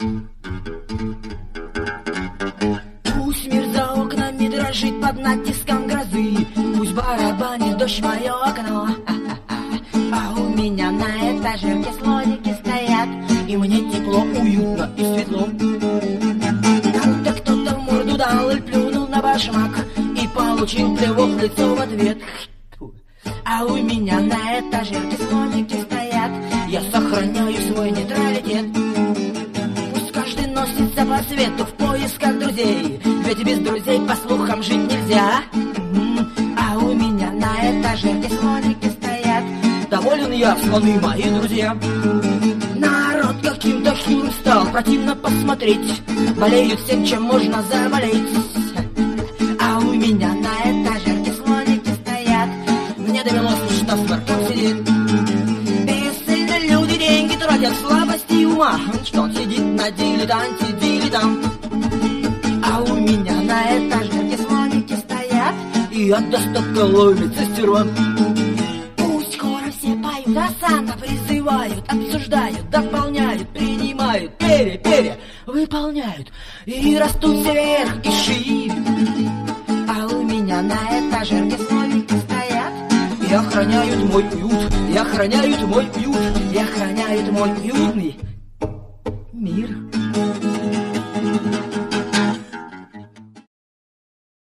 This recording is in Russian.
Пусть мир за окнами дрожит под натиском грозы, пусть барабанит дождь в мое окно, а у меня на этажерке слоники стоят, и мне тепло, уютно и светло. Как-то кто-то в морду дал и плюнул на башмак, и получил плевок в лицо в ответ. А у меня на этажерке слоники стоят, я сохраняю свой нейтралитет. Пусть каждый носится по свету в поисках друзей, ведь без друзей, по слухам, жить нельзя. А у меня на этажерке слоники стоят, доволен я, слоны мои друзья. Народ каким-то хилым стал, противно посмотреть, болеют всем, чем можно заболеть. А у меня на этажерке слоники стоят, мне довелось лишь на смарках сидеть. Бесцельно люди деньги тратят, слабости ума, что он сидит на дилетанте, дилетант. А у меня на этажерке слоники стоят, и от достатка ловится стерва. Пусть скоро все поют, осанно призывают, обсуждают, дополняют, принимают, выполняют, и растут все вверх и шире. А у меня на этажерке слоники стоят, и охраняют мой уют, и охраняют мой уют, и охраняют мой уютный мир.